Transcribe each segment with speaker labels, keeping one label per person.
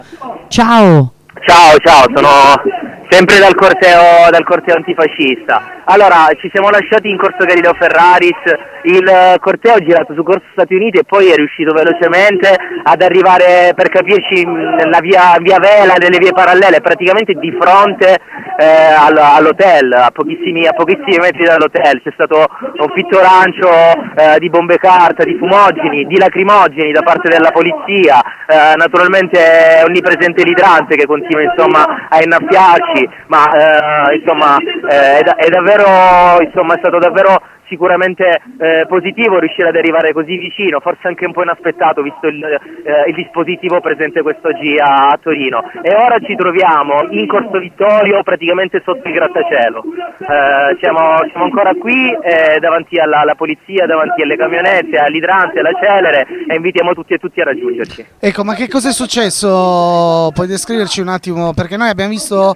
Speaker 1: Ciao.
Speaker 2: Ciao, sono sempre dal corteo antifascista. Allora, ci siamo lasciati in Corso Galileo Ferraris, il corteo è girato su Corso Stati Uniti e poi è riuscito velocemente ad arrivare, per capirci, nella via Vela, nelle vie parallele, praticamente di fronte all'hotel, a pochissimi metri dall'hotel. C'è stato un pittorancio di bombe carta, di fumogeni, di lacrimogeni da parte della polizia, naturalmente è onnipresente l'idrante che continua a innaffiarci, ma è stato davvero sicuramente positivo riuscire ad arrivare così vicino, forse anche un po' inaspettato visto il dispositivo presente quest'oggi a Torino. E ora ci troviamo in Corso Vittorio, praticamente sotto il grattacielo. Siamo ancora qui davanti alla polizia, davanti alle camionette, all'idrante, alla celere, e invitiamo tutti e tutti a raggiungerci.
Speaker 3: Ecco, ma che cosa è successo? Puoi descriverci un attimo, perché noi abbiamo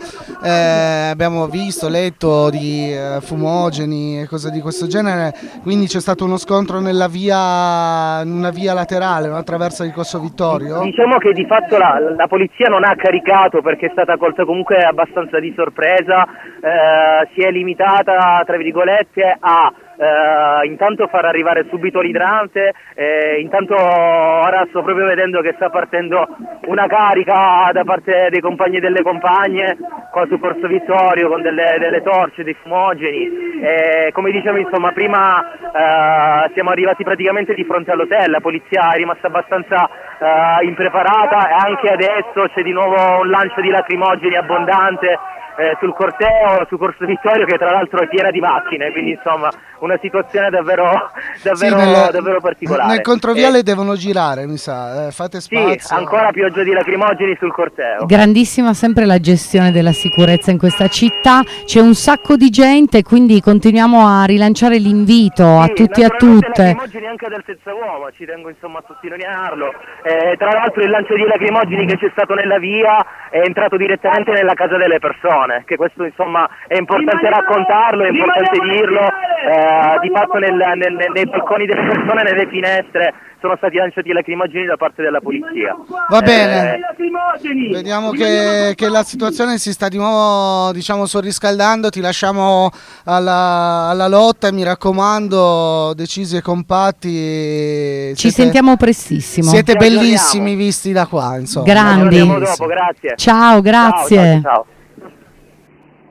Speaker 3: visto, letto di fumogeni e cose di questo genere, quindi c'è stato uno scontro in una via laterale, no? Attraverso il Corso Vittorio?
Speaker 2: Diciamo che di fatto la polizia non ha caricato perché è stata colta comunque abbastanza di sorpresa, si è limitata, tra virgolette, a intanto far arrivare subito l'idrante, intanto ora sto proprio vedendo che sta partendo una carica da parte dei compagni e delle compagne qua su Corso Vittorio con delle torce, dei fumogeni, come dicevo prima siamo arrivati praticamente di fronte all'hotel, la polizia è rimasta abbastanza impreparata e anche adesso c'è di nuovo un lancio di lacrimogeni abbondante sul corteo, su Corso Vittorio, che tra l'altro è piena di macchine, quindi una situazione davvero particolare.
Speaker 3: Nel controviale devono girare, mi sa, fate spazio.
Speaker 2: Sì, ancora pioggia di lacrimogeni sul corteo.
Speaker 1: Grandissima sempre la gestione della sicurezza in questa città, c'è un sacco di gente, quindi continuiamo a rilanciare l'invito a tutti e a tutte.
Speaker 2: Lacrimogeni anche del senza uomo, ci tengo a sottolinearlo. Tra l'altro il lancio di lacrimogeni che c'è stato nella via è entrato direttamente nella casa delle persone, che questo è importante raccontarlo, è importante dirlo. Di fatto nei balconi delle persone, nelle finestre sono stati lanciati lacrimogeni da parte della polizia.
Speaker 3: Va bene, vediamo che la situazione si sta di nuovo sorriscaldando. Ti lasciamo alla lotta e mi raccomando, decisi e compatti.
Speaker 1: Ci sentiamo prestissimo.
Speaker 3: Siete bellissimi visti da qua, insomma.
Speaker 1: Grandi.
Speaker 2: Dopo, grazie.
Speaker 1: Ciao, grazie.
Speaker 2: Ciao.